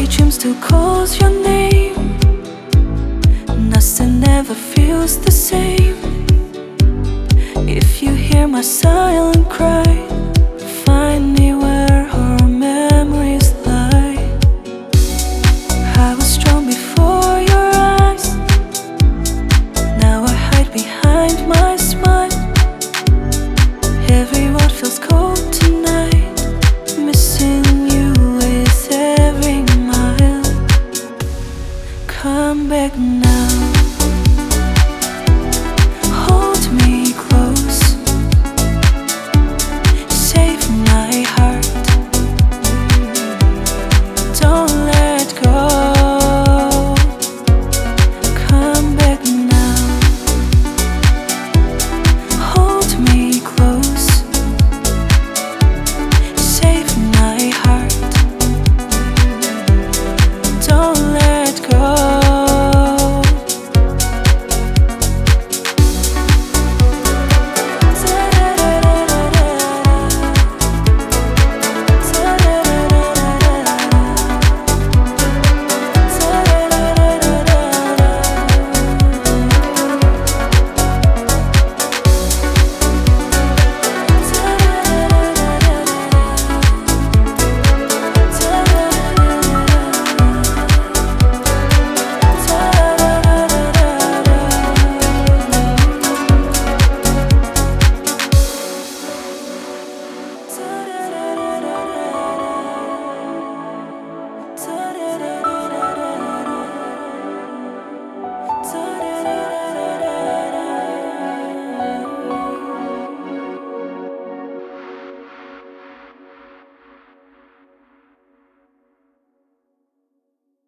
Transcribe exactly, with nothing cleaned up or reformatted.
daydream still calls your name. Nothing ever feels the same. If you hear my silent cry, find me where our memories lie. I was strong before your eyes, now I hide behind my smile. Every word feels cold tonight, missing you with every mile. Come back now.